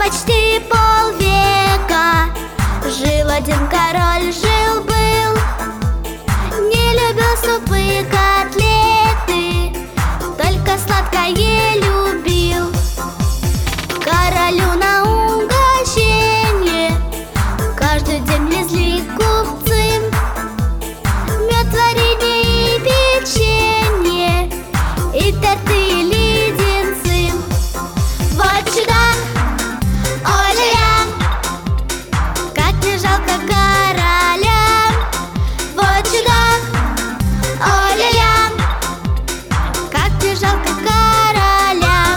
почти полвека. Жил один король, жил-был, не любил супы и котлеты, только сладкое любил. Королю на угощение каждый день везли купцы мед, варенье и печенье, и торты, и леденцы. Вот чудак, ой-ля-ля, как не жалко короля. Вот чудак, ой-ля-ля, как не жалко короля.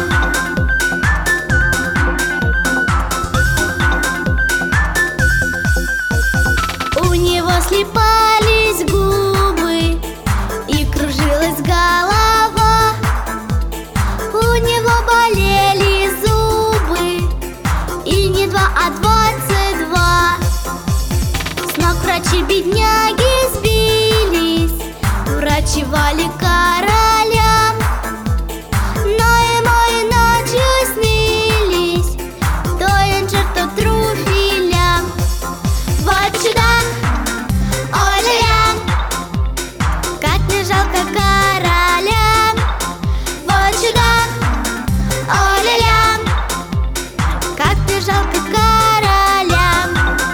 У него слипались губы и кружилась голова, у него болели зубы, и не 2, а 22. С ног врачи бедняги сбились, врачевали короля, но ему и ночью снились то инжир, то трюфеля. Вот чудак, ой-ля-ля, как не жалко короля. Вот чудак, ой-ля-ля, как не жалко короля.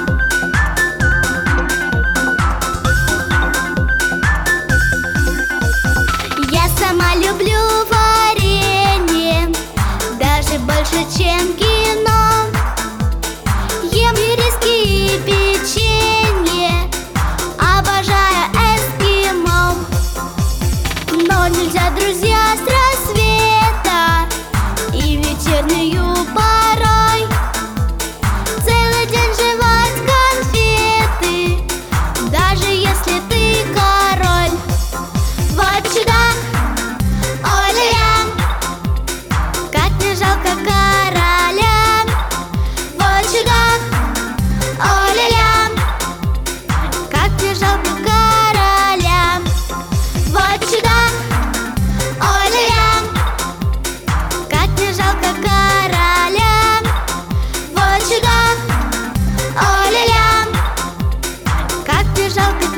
Я сама люблю варенье, даже больше, чем кино. Ем ириски и печенье, обожаю эскимо. Но нельзя, друзья, с рассвета и вечернюю порой целый день жевать конфеты, даже если ты король. Вот чудак, ой-ля-ля, как не жалко короля. Вот чудак, ой-ля-ля, как не жалко короля. Вот чудак, ой-ля-ля, как не жалко короля. Вот чудак, ой-ля-ля, как не жалко